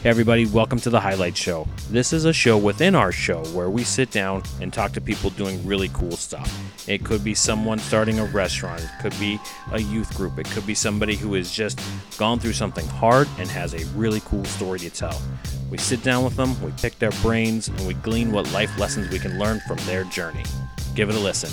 Hey everybody, welcome to the Highlight Show. This is a show within our show where we sit down and talk to people doing really cool stuff. It could be someone starting a restaurant, it could be a youth group, it could be somebody who has just gone through something hard and has a really cool story to tell. We sit down with them, we pick their brains, and we glean what life lessons we can learn from their journey. Give it a listen.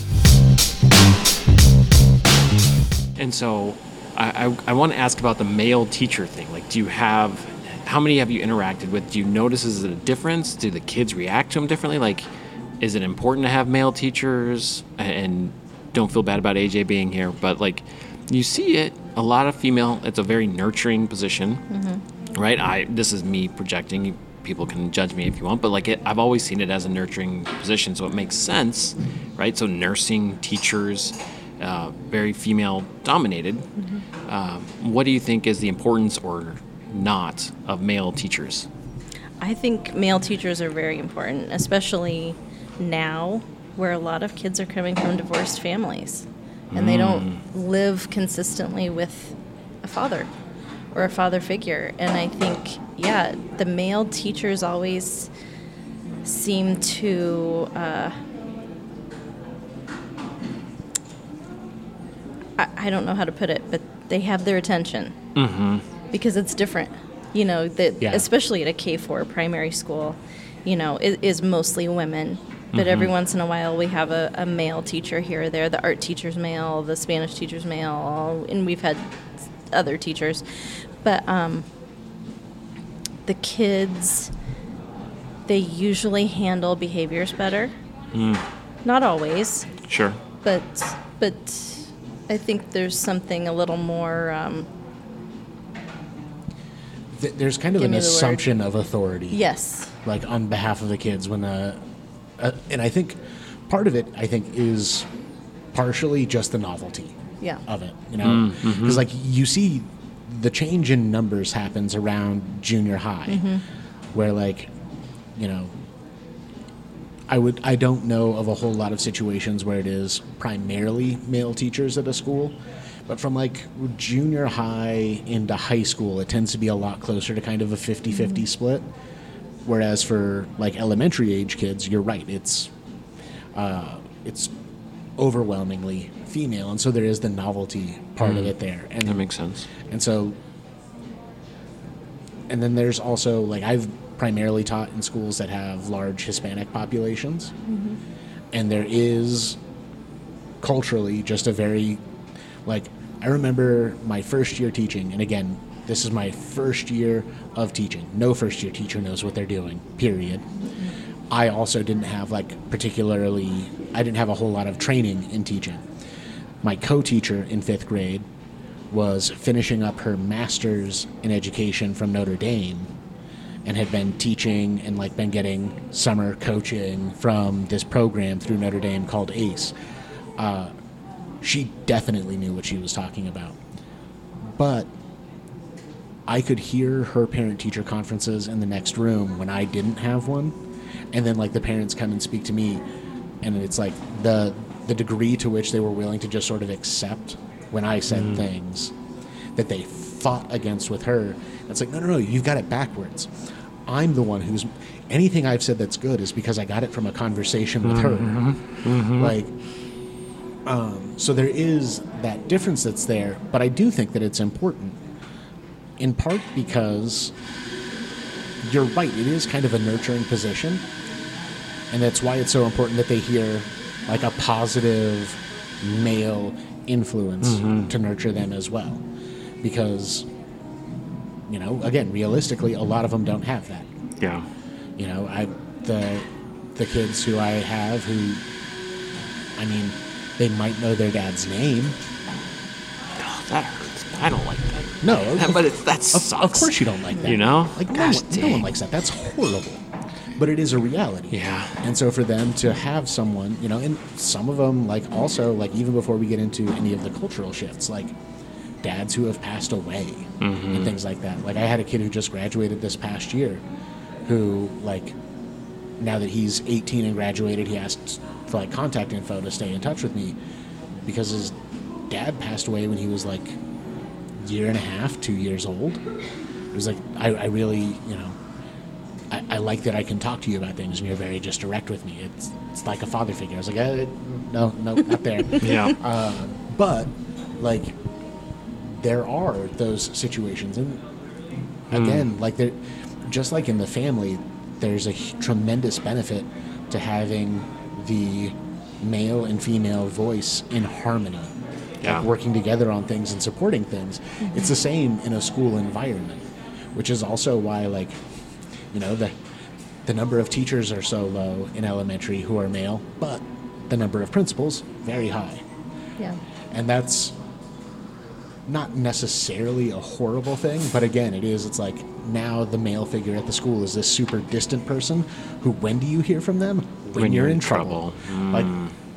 And so I want to ask about the male teacher thing. Like, how many have you interacted with? Do you notice, is it a difference? Do the kids react to them differently? Like, is it important to have male teachers? And don't feel bad about AJ being here, but like, you see it, a lot of female, it's a very nurturing position, right? This is me projecting. People can judge me if you want, but like I've always seen it as a nurturing position, so it makes sense, right? So nursing, teachers, very female dominated. What do you think is the importance or not of male teachers? I think male teachers are very important, especially now where a lot of kids are coming from divorced families and they don't live consistently with a father or a father figure. And I think, the male teachers always seem to I don't know how to put it, but they have their attention because it's different. Especially at a K-4 primary school, it is mostly women. But every once in a while we have a male teacher here or there. The art teacher's male, the Spanish teacher's male, and we've had other teachers. But the kids, they usually handle behaviors better. Not always. Sure. But I think there's something a little more... there's kind of an assumption of authority. Yes. Like on behalf of the kids when and I think part of it, is partially just the novelty of it, because like you see the change in numbers happens around junior high where like, I don't know of a whole lot of situations where it is primarily male teachers at a school, but from like junior high into high school, it tends to be a lot closer to kind of a 50-50 split. Whereas for like elementary age kids, you're right, it's overwhelmingly female, and so there is the novelty part of it there. And that makes sense. And so, and then there's also like I've primarily taught in schools that have large Hispanic populations, and there is culturally just a very I remember my first year teaching, and again, this is my first year of teaching. No first-year teacher knows what they're doing, period. I also didn't have I didn't have a whole lot of training in teaching. My co-teacher in 5th grade was finishing up her master's in education from Notre Dame and had been teaching and been getting summer coaching from this program through Notre Dame called ACE. She definitely knew what she was talking about. But I could hear her parent-teacher conferences in the next room when I didn't have one, and then the parents come and speak to me, and it's the degree to which they were willing to just sort of accept when I said things that they fought against with her. It's no, you've got it backwards. I'm the one who's anything I've said that's good is because I got it from a conversation with her. So there is that difference that's there, but I do think that it's important. In part because you're right, it is kind of a nurturing position, and that's why it's so important that they hear a positive male influence to nurture them as well. Because, again, realistically, a lot of them don't have that. Yeah. The kids who I have who, they might know their dad's name. Oh, that hurts. I don't like that. No, but that sucks. Of course you don't like that. No one likes that. That's horrible. But it is a reality. Yeah. And so for them to have someone, and some of them, also, even before we get into any of the cultural shifts, dads who have passed away and things like that. I had a kid who just graduated this past year who, now that he's 18 and graduated, he asked for, contact info to stay in touch with me because his dad passed away when he was, year and a half, 2 years old. It was I really, I like that I can talk to you about things and you're very just direct with me. It's like a father figure. I was like, no, not there. Yeah. But like there are those situations, and again, like there, just like in the family, there's a tremendous benefit to having the male and female voice in harmony, Yeah. like working together on things and supporting things. It's the same in a school environment, which is also why, like, you know, the number of teachers are so low in elementary who are male, but the number of principals very high. Yeah. And that's not necessarily a horrible thing, but again, it is. It's like now the male figure at the school is this super distant person who, when do you hear from them? When you're in trouble. Like,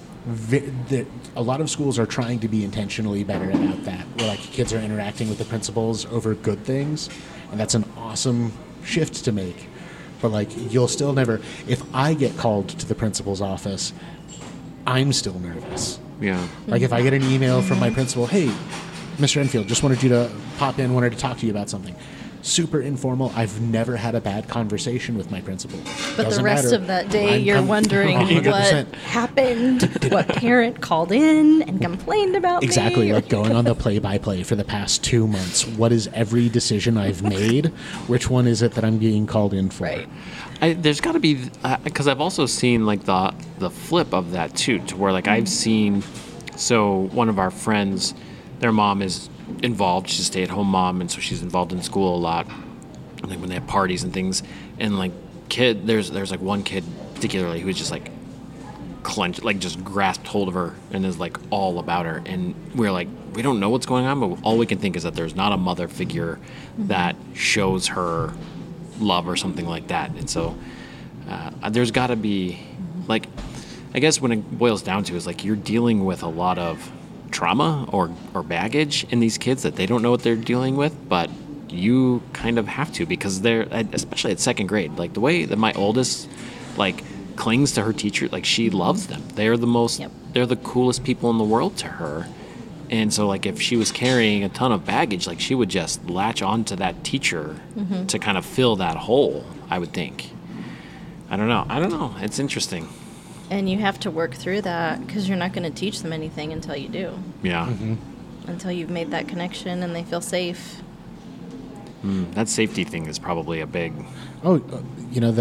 a lot of schools are trying to be intentionally better about that, where like kids are interacting with the principals over good things, and that's an awesome shift to make. But like, you'll still never, if I get called to the principal's office, I'm still nervous. Yeah. Like if I get an email from my principal, hey, Mr. Enfield, just wanted you to pop in, wanted to talk to you about something. Super informal. I've never had a bad conversation with my principal. But Doesn't the rest matter. of that day, you're I'm wondering 100%. what happened, what parent called in and complained about Exactly, me. like going on the play-by-play for the past 2 months. What is every decision I've made? Which one is it that I'm being called in for? Right. There's got to be, because I've also seen like the flip of that too, to where like I've seen, so one of our friends, their mom is involved. She's a stay-at-home mom, and so she's involved in school a lot. And like when they have parties and things, and like there's like one kid particularly who's just like clenched, like just grasped hold of her and is like all about her. And we're like, we don't know what's going on, but all we can think is that there's not a mother figure that shows her love or something like that. And so there's got to be, like, I guess when it boils down to is like you're dealing with a lot of trauma or baggage in these kids that they don't know what they're dealing with, but you kind of have to, because they're, especially at second grade, like the way that my oldest like clings to her teacher, like she loves them. They're the most, they're the coolest people in the world to her. And so like if she was carrying a ton of baggage, like she would just latch onto that teacher to kind of fill that hole, I would think. I don't know. It's interesting. And you have to work through that because you're not going to teach them anything until you do. Yeah. Until you've made that connection and they feel safe. That safety thing is probably a big... Oh, you know,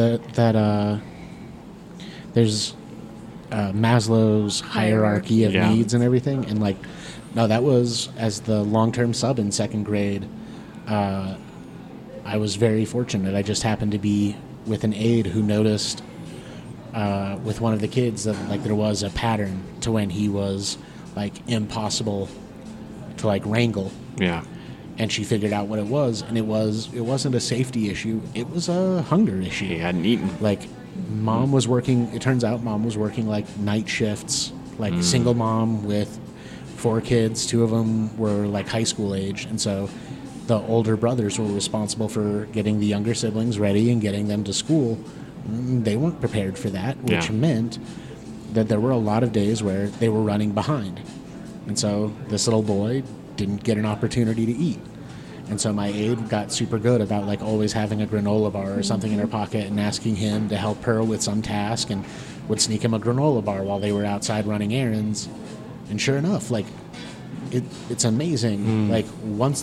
there's Maslow's hierarchy of needs and everything. And like, no, that was, as the long-term sub in second grade, I was very fortunate. I just happened to be with an aide who noticed with one of the kids that like there was a pattern to when he was like impossible to like wrangle. Yeah. And she figured out what it was, and it wasn't a safety issue, it was a hunger issue. He hadn't eaten. Like mom was working, it turns out mom was working like night shifts, like single mom with 4 kids, 2 of them were like high school age, and so the older brothers were responsible for getting the younger siblings ready and getting them to school. They weren't prepared for that, which meant that there were a lot of days where they were running behind. And so this little boy didn't get an opportunity to eat. And so my aide got super good about like always having a granola bar or something in her pocket and asking him to help her with some task, and would sneak him a granola bar while they were outside running errands. And sure enough, like it's amazing. Like once...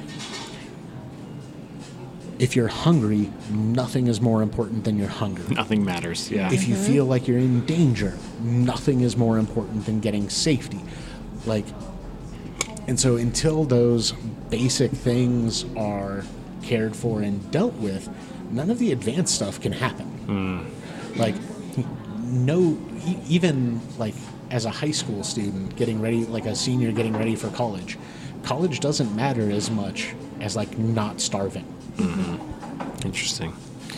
If you're hungry, nothing is more important than your hunger. Nothing matters, yeah. If you feel like you're in danger, nothing is more important than getting safety. Like, and so until those basic things are cared for and dealt with, none of the advanced stuff can happen. Like, no, even like as a high school student getting ready, like a senior getting ready for college doesn't matter as much as like not starving. Interesting.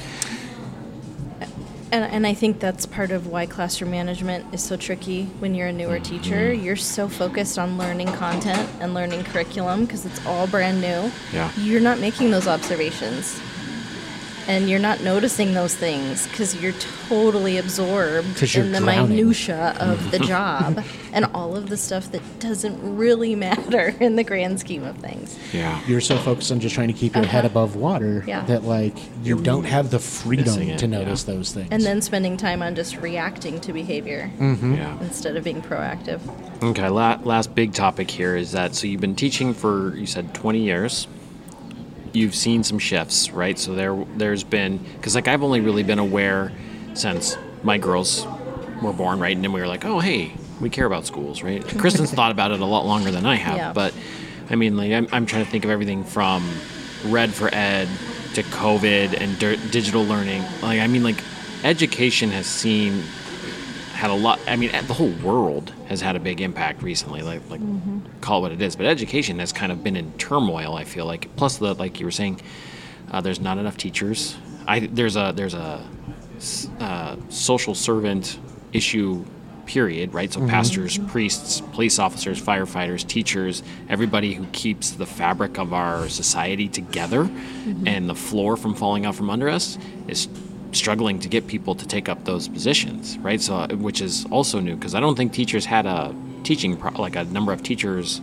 And I think that's part of why classroom management is so tricky when you're a newer teacher. You're so focused on learning content and learning curriculum because it's all brand new. Yeah. You're not making those observations. And you're not noticing those things because you're totally absorbed 'Cause you're in the drowning. minutia of the job and all of the stuff that doesn't really matter in the grand scheme of things. Yeah. You're so focused on just trying to keep your head above water Yeah. that like you don't have the freedom Missing it, to notice yeah. those things. And then spending time on just reacting to behavior Yeah. instead of being proactive. Okay, last big topic here is that, so you've been teaching for, you said 20 years. You've seen some shifts, right? So there's been, because like I've only really been aware since my girls were born, right? And then we were like, oh, hey, we care about schools, right? Kristen's thought about it a lot longer than I have. Yeah. But I mean, like I'm trying to think of everything from Red for Ed to COVID and digital learning. Like, I mean, like education had a lot. I mean, the whole world has had a big impact recently. Like call it what it is. But education has kind of been in turmoil, I feel like. Plus, like you were saying, there's not enough teachers. There's a social servant issue. Period. Right. So pastors, priests, police officers, firefighters, teachers, everybody who keeps the fabric of our society together and the floor from falling out from under us is struggling to get people to take up those positions, right? So, which is also new, because I don't think teachers had a teaching like a number of teachers.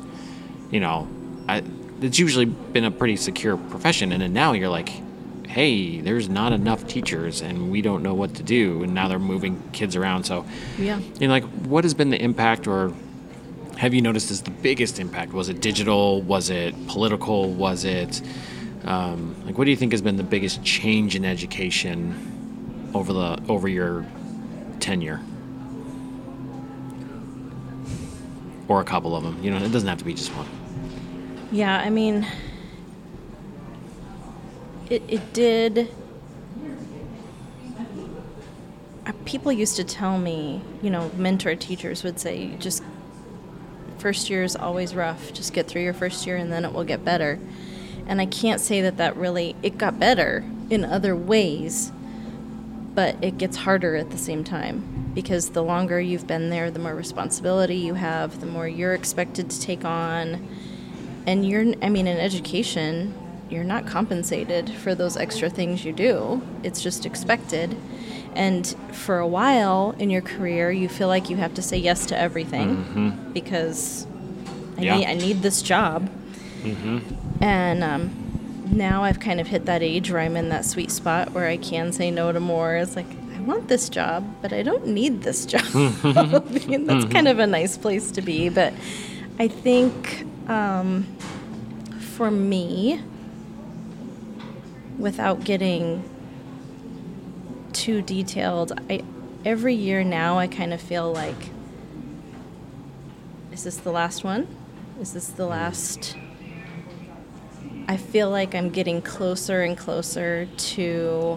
It's usually been a pretty secure profession, and then now you're like, hey, there's not enough teachers, and we don't know what to do, and now they're moving kids around. So, like, what has been the impact, or have you noticed is the biggest impact? Was it digital? Was it political? Was it like, what do you think has been the biggest change in education over your tenure, or a couple of them? It doesn't have to be just one. Yeah, I mean, it did. People used to tell me, mentor teachers would say, just first year is always rough. Just get through your first year and then it will get better. And I can't say that really, it got better in other ways, but it gets harder at the same time, because the longer you've been there, the more responsibility you have, the more you're expected to take on. And in education, you're not compensated for those extra things you do. It's just expected. And for a while in your career, you feel like you have to say yes to everything because I need this job. And now I've kind of hit that age where I'm in that sweet spot where I can say no to more. It's like, I want this job, but I don't need this job. And that's kind of a nice place to be. But I think for me, without getting too detailed, every year now I kind of feel like, is this the last one? Is this the last? I feel like I'm getting closer and closer to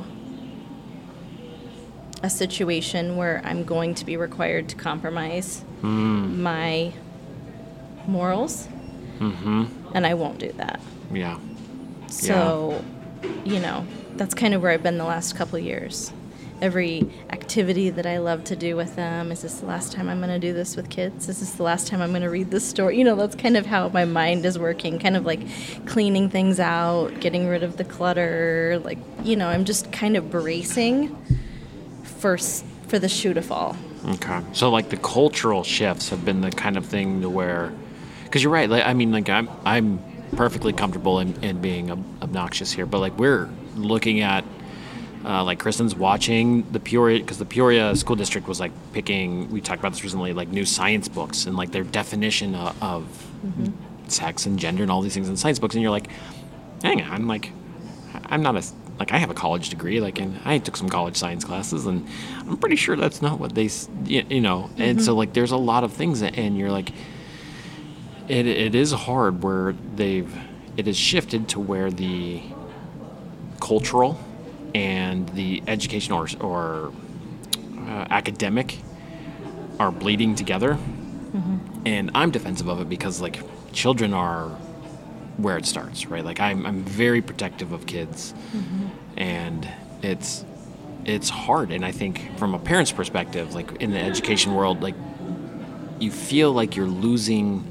a situation where I'm going to be required to compromise my morals, and I won't do that. Yeah. So, that's kind of where I've been the last couple of years. Every activity that I love to do with them, is this the last time I'm going to do this with kids? Is this the last time I'm going to read this story? That's kind of how my mind is working, kind of like cleaning things out, getting rid of the clutter. Like, I'm just kind of bracing for the shoe to fall. Okay. So, like, the cultural shifts have been the kind of thing to where, because you're right. Like, I'm perfectly comfortable in being obnoxious here, but like we're looking at. Like Kristen's watching the Peoria, because the Peoria school district was like picking, we talked about this recently, like new science books and like their definition of sex and gender and all these things in science books. And you're like, hang on, like, I'm not I have a college degree, like, and I took some college science classes, and I'm pretty sure that's not what they, And so like there's a lot of things and you're like, it is hard where it has shifted to where the cultural and the education or academic are bleeding together. And I'm defensive of it because, like, children are where it starts, right? Like, I'm very protective of kids, and it's hard. And I think from a parent's perspective, like, in the education world, like, you feel like you're losing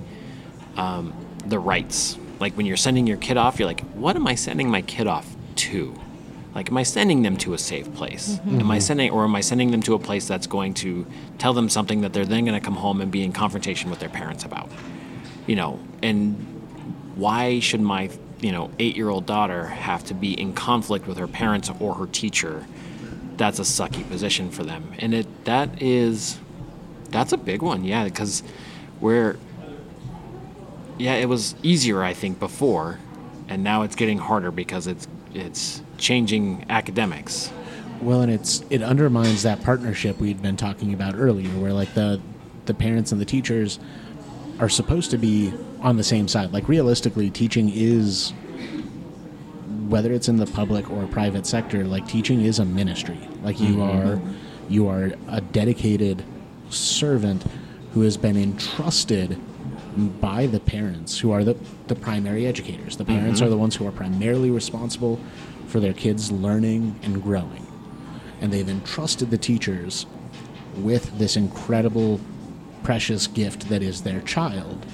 the rights. Like, when you're sending your kid off, you're like, what am I sending my kid off to? Like, am I sending them to a safe place? Am I sending them to a place that's going to tell them something that they're then going to come home and be in confrontation with their parents about? And why should my 8-year-old daughter have to be in conflict with her parents or her teacher? That's a sucky position for them. And that's a big one, yeah, because it was easier, I think, before, and now it's getting harder because it's changing academics. Well, and it undermines that partnership we'd been talking about earlier, where like the parents and the teachers are supposed to be on the same side. Like, realistically, teaching is, whether it's in the public or private sector, like, teaching is a ministry. Like, you are a dedicated servant who has been entrusted by the parents, who are the primary educators. The parents are the ones who are primarily responsible for their kids learning and growing. And they've entrusted the teachers with this incredible, precious gift that is their child.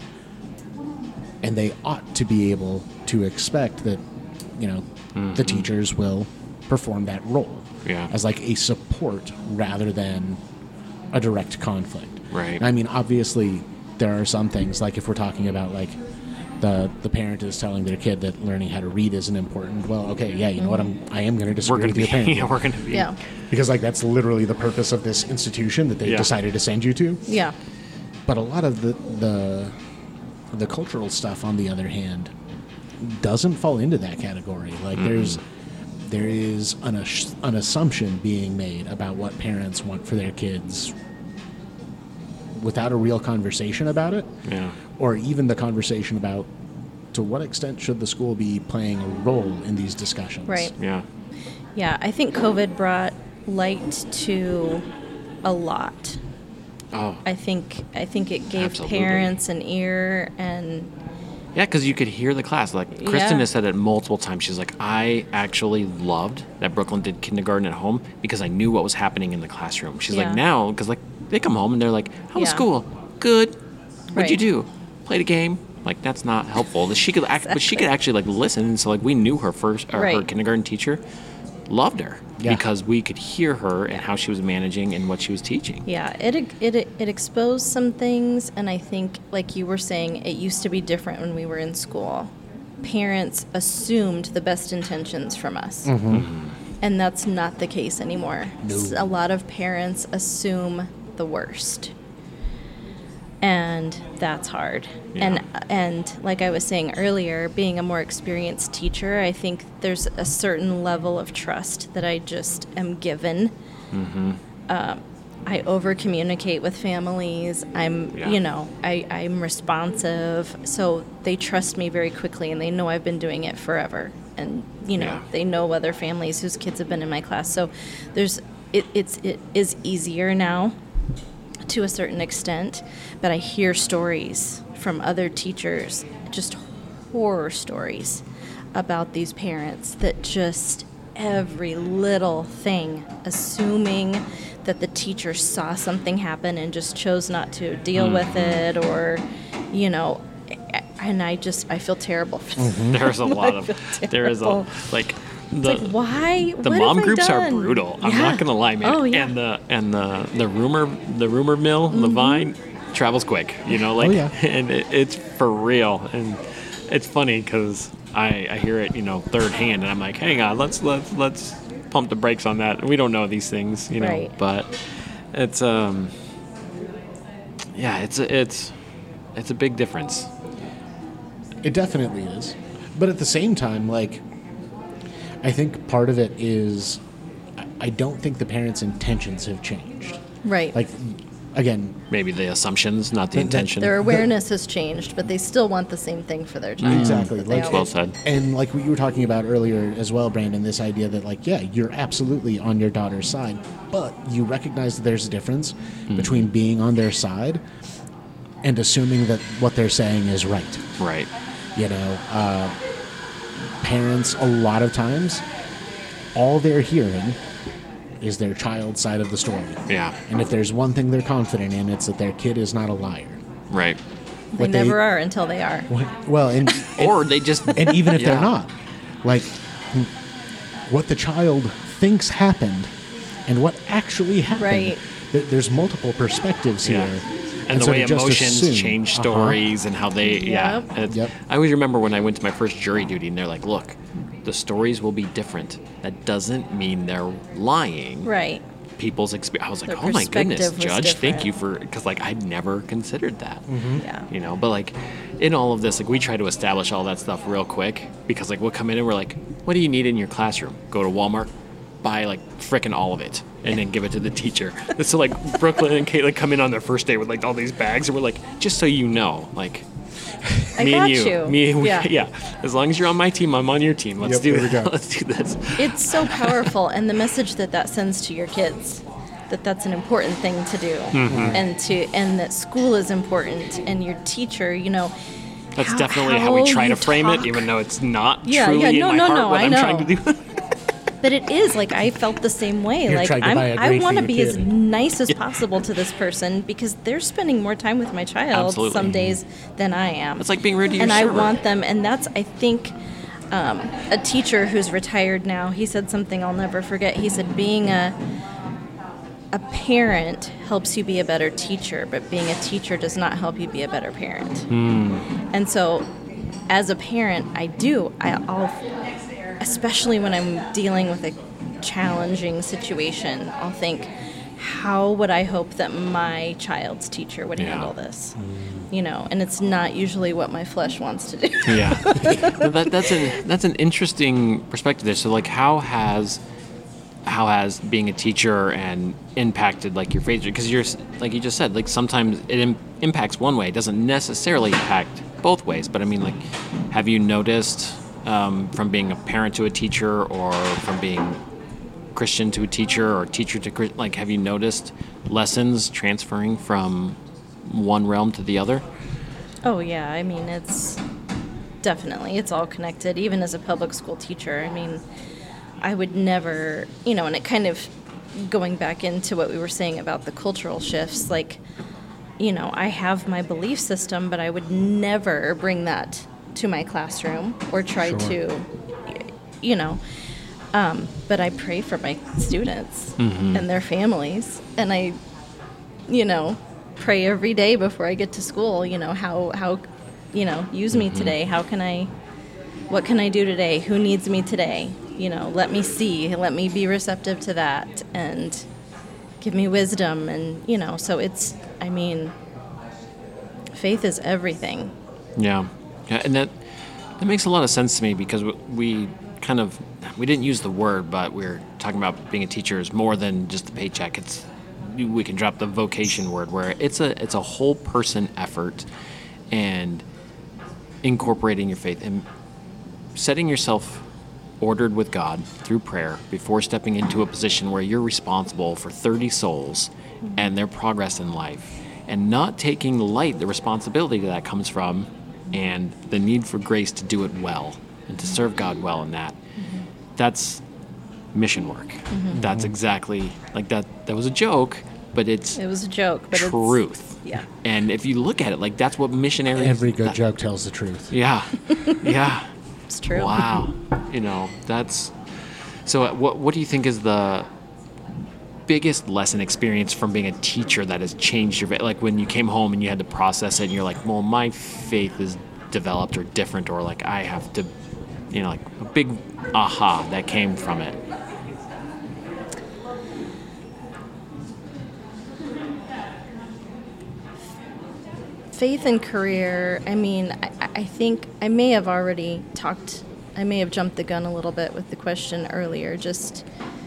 And they ought to be able to expect that, the teachers will perform that role as like a support rather than a direct conflict. Right. I mean, obviously, there are some things, like if we're talking about like the parent is telling their kid that learning how to read isn't important. Well, okay, yeah, you know what? I am going to disagree with your parent. We're going to be. Yeah. Because like that's literally the purpose of this institution that they decided to send you to. Yeah. But a lot of the cultural stuff, on the other hand, doesn't fall into that category. Like there is an assumption being made about what parents want for their kids without a real conversation about it. Yeah. Or even the conversation about to what extent should the school be playing a role in these discussions. Right. Yeah. Yeah, I think COVID brought light to a lot. Oh. I think it gave Absolutely. parents an ear, and Yeah, because you could hear the class. Like, Kristen has said it multiple times. She's like, I actually loved that Brooklyn did kindergarten at home because I knew what was happening in the classroom. She's like, now, because like they come home and they're like, how was school? Good. What'd you do? Played a game. Like, that's not helpful. She could but she could actually like listen. And so like we knew her her kindergarten teacher loved her because we could hear her and how she was managing and what she was teaching. Yeah, it exposed some things, and I think, like you were saying, it used to be different when we were in school. Parents assumed the best intentions from us, and that's not the case anymore. No. A lot of parents assume the worst, and that's hard. And like I was saying earlier, being a more experienced teacher, I think there's a certain level of trust that I just am given. I over communicate with families. I'm responsive, so they trust me very quickly, and they know I've been doing it forever. And they know other families whose kids have been in my class. So it is easier now to a certain extent, but I hear stories from other teachers, just horror stories about these parents that just every little thing, assuming that the teacher saw something happen and just chose not to deal with it, or, and I feel terrible for them. There's a lot of, there is a, like, why? The mom groups are brutal. I'm not gonna lie, man. Oh, yeah. And the rumor mill, the vine travels quick. And it's for real. And it's funny because I hear it, third hand, and I'm like, hang on, let's pump the brakes on that. We don't know these things, Right. But it's it's a big difference. It definitely is. But at the same time, like, I think part of it is I don't think the parents' intentions have changed. Right. Like, again, Maybe the assumptions, not the intention. Their awareness has changed, but they still want the same thing for their child. Exactly. that they Like, well always- said. and like what you were talking about earlier as well, Brandon, this idea that, like, yeah, you're absolutely on your daughter's side, but you recognize that there's a difference between being on their side and assuming that what they're saying is right. Right. Parents, a lot of times, all they're hearing is their child's side of the story. Yeah. And if there's one thing they're confident in, it's that their kid is not a liar. Right. They never are until they are. Well, and Or they just and even if Yeah. they're not, like, what the child thinks happened and what actually happened. Right. There's multiple perspectives here. And the so way to just emotions assume- change stories and how they, Yep. Yep. I always remember when I went to my first jury duty and they're like, look, the stories will be different. That doesn't mean they're lying. Right. People's experience. I was like, Their oh my goodness, perspective was Judge, thank different. you for, because like I'd never considered that. Yeah. You know, but like in all of this, like we try to establish all that stuff real quick because like we'll come in and we're like, what do you need in your classroom? Go to Walmart, buy like frickin' all of it, and then give it to the teacher. And so like Brooklyn and Caitlin come in on their first day with like all these bags, and we're like, just so you know, like I me got and you, you. me, Yeah. As long as you're on my team, I'm on your team. Let's Yep, do there we go. Let's do this. It's so powerful, and the message that sends to your kids, that's an important thing to do, and that school is important, and your teacher, That's definitely how we try you to frame it, talk. even though it's not Yeah, truly yeah, in no, my no, heart no, what I I'm know. trying to do. But it is like I felt the same way. You're Like trying to buy a I grade want for to your be as kid. nice as possible to this person because they're spending more time with my child Absolutely. some days than I am. It's like being rude to your and I server. want them, and that's I think a teacher who's retired now. He said something I'll never forget. He said being a parent helps you be a better teacher, but being a teacher does not help you be a better parent. And so, as a parent, I'll especially when I'm dealing with a challenging situation, I'll think, how would I hope that my child's teacher would handle this? And it's not usually what my flesh wants to do. Yeah, that's an interesting perspective there. So, like, how has being a teacher and impacted like your faith? Because you're like you just said, like sometimes it impacts one way, it doesn't necessarily impact both ways. But I mean, like, have you noticed from being a parent to a teacher, or from being Christian to a teacher, or teacher to like, have you noticed lessons transferring from one realm to the other? Oh yeah, I mean it's all connected. Even as a public school teacher, I mean, I would never, and it kind of going back into what we were saying about the cultural shifts, like, I have my belief system, but I would never bring that to my classroom or try to, but I pray for my students and their families, and I, pray every day before I get to school, how use me today. What can I do today? Who needs me today? Let me see, let me be receptive to that, and give me wisdom. And, so faith is everything. Yeah, and that makes a lot of sense to me, because we didn't use the word, but we're talking about being a teacher is more than just the paycheck. We can drop the vocation word, where it's a whole person effort, and incorporating your faith and setting yourself ordered with God through prayer before stepping into a position where you're responsible for 30 souls and their progress in life, and not taking light the responsibility that comes from, and the need for grace to do it well and to serve God well in that. That's mission work. That's exactly like that. That was a joke, but it was a joke, but truth. Yeah. And if you look at it, like, that's what missionaries. Every good joke tells the truth. Yeah. Yeah. It's true. Wow. That's. So, what do you think is the biggest lesson experience from being a teacher that has changed your, like, when you came home and you had to process it and you're like, well, my faith is developed or different, or like I have to, like a big aha that came from it? Faith and career, I think I may have jumped the gun a little bit with the question earlier, just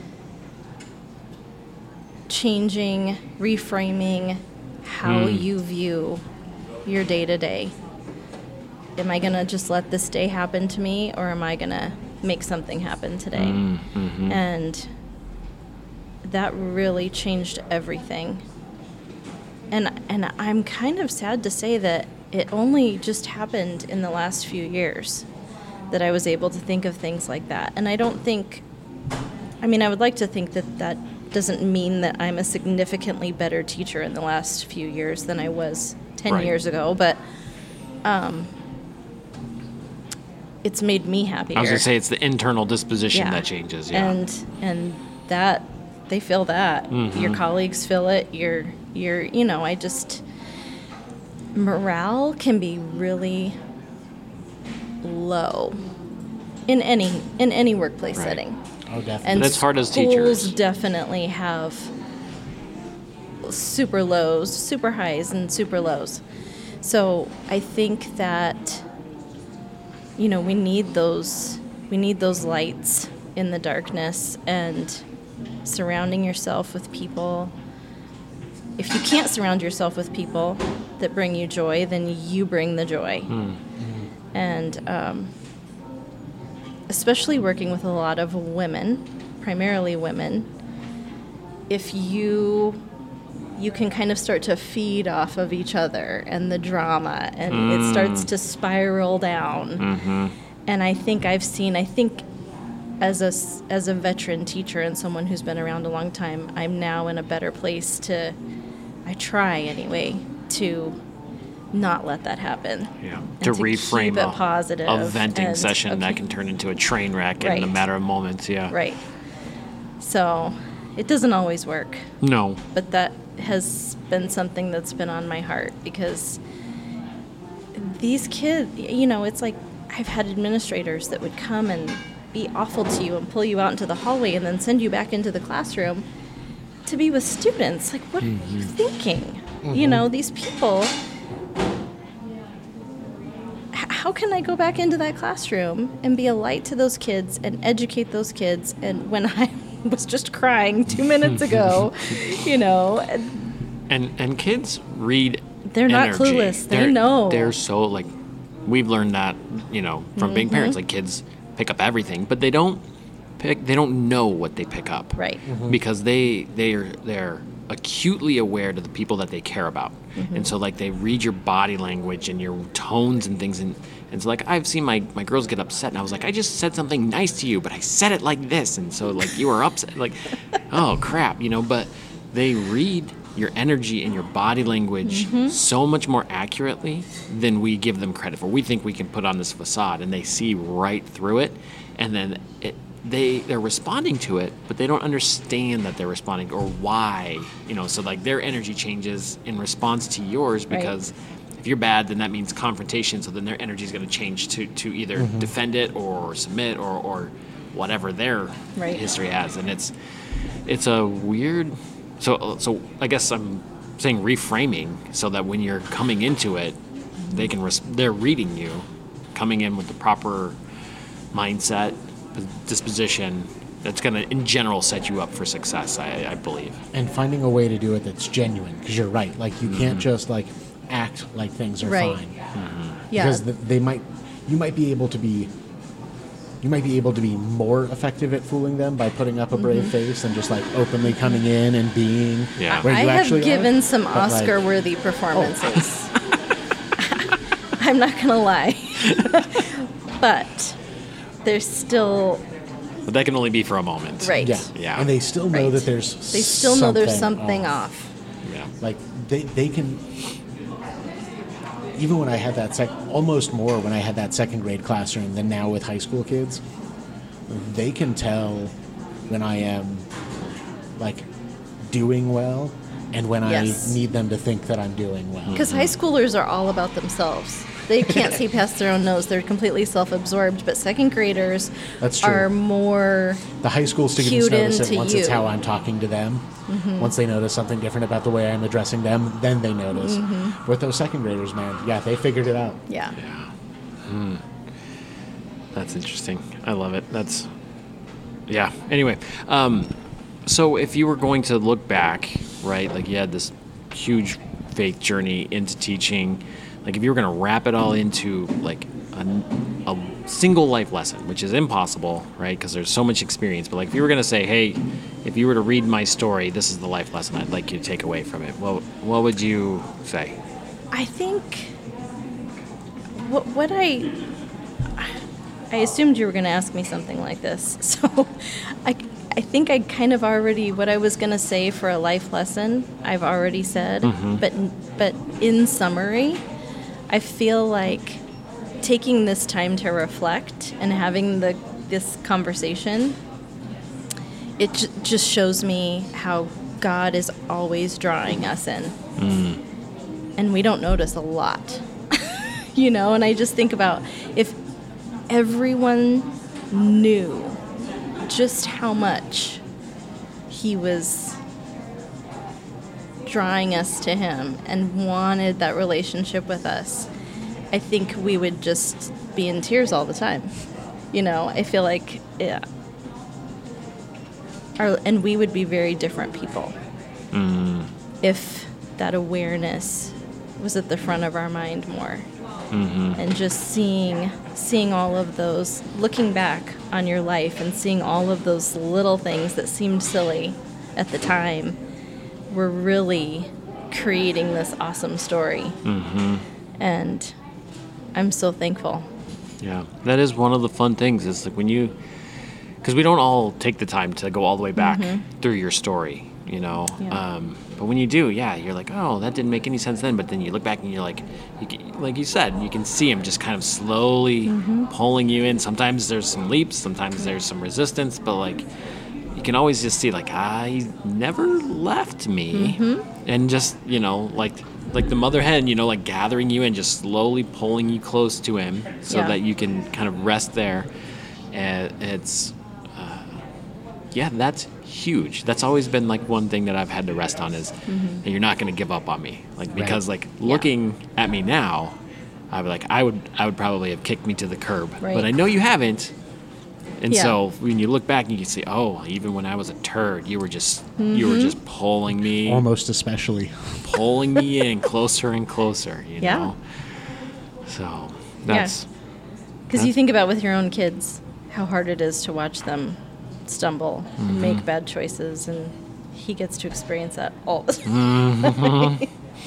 changing, reframing how you view your day-to-day. Am I going to just let this day happen to me, or am I going to make something happen today? And that really changed everything. And I'm kind of sad to say that it only just happened in the last few years that I was able to think of things like that. And I don't think, I would like to think that doesn't mean that I'm a significantly better teacher in the last few years than I was 10 Right. years ago, but it's made me happier. I was going to say it's the internal disposition that changes. Yeah. And that they feel that. Your colleagues feel it. Morale can be really low in any workplace setting. Oh, definitely. And that's hard as schools teachers. definitely have super lows, super highs, and super lows. So I think that, we need those lights in the darkness, and surrounding yourself with people. If you can't surround yourself with people that bring you joy, then you bring the joy. And especially working with a lot of women, primarily women, if you can kind of start to feed off of each other and the drama, and it starts to spiral down. And I think as a veteran teacher and someone who's been around a long time, I'm now in a better place I try anyway, to not let that happen. Yeah. And To keep reframe it positive a venting and- session that can turn into a train wreck in a Right. matter of moments. Yeah. Right. So it doesn't always work, No. but that has been something that's been on my heart, because these kids, it's like I've had administrators that would come and be awful to you and pull you out into the hallway and then send you back into the classroom to be with students. Like, what are you thinking? These people, how can I go back into that classroom and be a light to those kids and educate those kids? And when I was just crying 2 minutes ago, And kids read They're not energy. clueless. They know. They're so, like, we've learned that, from being parents. Like, kids pick up everything, but they don't know what they pick up. Right. Because they're acutely aware to the people that they care about. And so, like, they read your body language and your tones and things. And so, like, I've seen my girls get upset, and I was like, I just said something nice to you, but I said it like this. And so, like, you were upset. Like, oh, crap, but they read your energy and your body language so much more accurately than we give them credit for. We think we can put on this facade, and they see right through it, and then they're responding to it, but they don't understand that they're responding or why. So, like, their energy changes in response to yours, because if you're bad, then that means confrontation. So then their energy is going to change to either defend it or submit or whatever their history has, and it's a weird. So I guess I'm saying reframing, so that when you're coming into it, they're reading you, coming in with the proper mindset, disposition, that's going to, in general, set you up for success, I believe. And finding a way to do it that's genuine, because you're right. Like, you can't just, like, act like things are fine. Yeah. Because you might be able to be more effective at fooling them by putting up a brave face and just, like, openly coming in and being where you I have actually given are. some But, like, Oscar-worthy performances. I'm not going to lie. But there's still... But that can only be for a moment. Right. Yeah. And they still know that there's They still know there's something off. Yeah. Like, they can... Even when I had that almost more when I had that second grade classroom than now with high school kids, they can tell when I am, like, doing well and when I need them to think that I'm doing well. Because high schoolers are all about themselves. They can't see past their own nose. They're completely self-absorbed. But second graders That's true. are more The high school students cued notice it into once it's you. how I'm talking to them. Once they notice something different about the way I'm addressing them, then they notice. With those second graders, man, they figured it out. Yeah. That's interesting. I love it. Anyway, so if you were going to look back, right, like you had this huge faith journey into teaching, like if you were going to wrap it all into like a single life lesson, which is impossible, right, because there's so much experience, but like if you were going to say, hey, if you were to read my story, this is the life lesson I'd like you to take away from it, well, what would you say? I think what I assumed you were going to ask me something like this. So I think I kind of already, what I was going to say for a life lesson, I've already said. But in summary, I feel like taking this time to reflect and having this conversation, it just shows me how God is always drawing us in. And we don't notice a lot, and I just think about if everyone knew just how much he was drawing us to him and wanted that relationship with us, I think we would just be in tears all the time. I feel like, yeah. And we would be very different people if that awareness was at the front of our mind more. And just seeing all of those, looking back on your life and seeing all of those little things that seemed silly at the time were really creating this awesome story. And I'm so thankful. Yeah, that is one of the fun things is like because we don't all take the time to go all the way back through your story, Yeah. But when you do, you're like, oh, that didn't make any sense then. But then you look back and you're like you said, you can see him just kind of slowly pulling you in. Sometimes there's some leaps, sometimes there's some resistance, but like you can always just see like, he never left me. And just, like the mother hen, like gathering you in, just slowly pulling you close to him so that you can kind of rest there. And it's, that's huge. That's always been like one thing that I've had to rest on is you're not going to give up on me. Like, because like looking at me now, I would probably have kicked me to the curb, but I know you haven't. And so when you look back and you can see, oh, even when I was a turd, you were just pulling me, almost especially pulling me in closer and closer, you know? So that's, because you think about with your own kids, how hard it is to watch them stumble and make bad choices, and he gets to experience that all the time.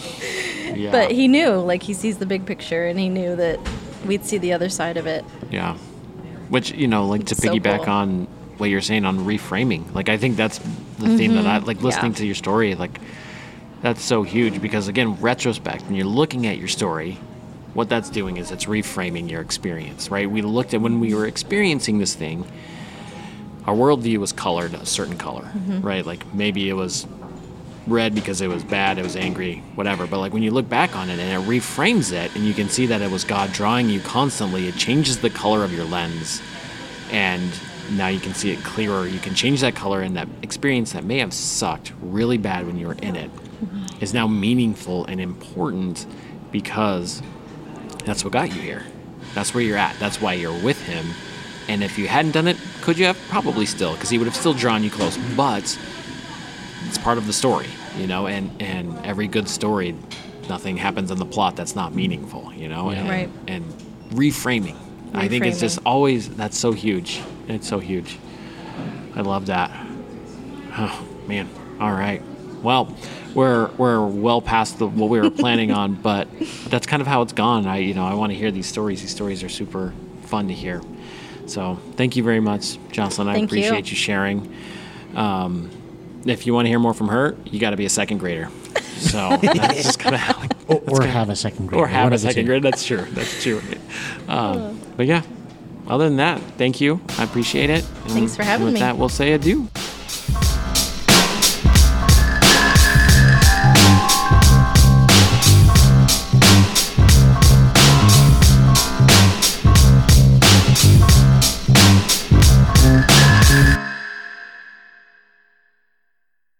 But he knew, like, he sees the big picture, and he knew that we'd see the other side of it. Yeah. Which, like, to piggyback on what you're saying on reframing, like, I think that's the theme that I like listening to your story. Like, that's so huge because, again, retrospect, when you're looking at your story, what that's doing is it's reframing your experience, right? We looked at when we were experiencing this thing, our worldview was colored a certain color, right? Like, maybe it was red because it was bad, it was angry, whatever. But like when you look back on it and it reframes it and you can see that it was God drawing you constantly, it changes the color of your lens. And now you can see it clearer. You can change that color, and that experience that may have sucked really bad when you were in it is now meaningful and important because that's what got you here. That's where you're at. That's why you're with him. And if you hadn't done it, could you have? Probably still, because he would have still drawn you close. But it's part of the story, and every good story, nothing happens in the plot that's not meaningful, and reframing. I think it's just always, that's so huge. It's so huge. I love that. Oh, man. All right. Well, we're well past what we were planning on, but that's kind of how it's gone. I want to hear these stories. These stories are super fun to hear. So thank you very much, Jocelyn. I appreciate you sharing. If you want to hear more from her, you got to be a second grader. So that's just kind of how. Or have a second grader. Or have a second grader. That's true. That's true. But yeah, other than that, thank you. I appreciate it. Thanks for having me. With that, we'll say adieu.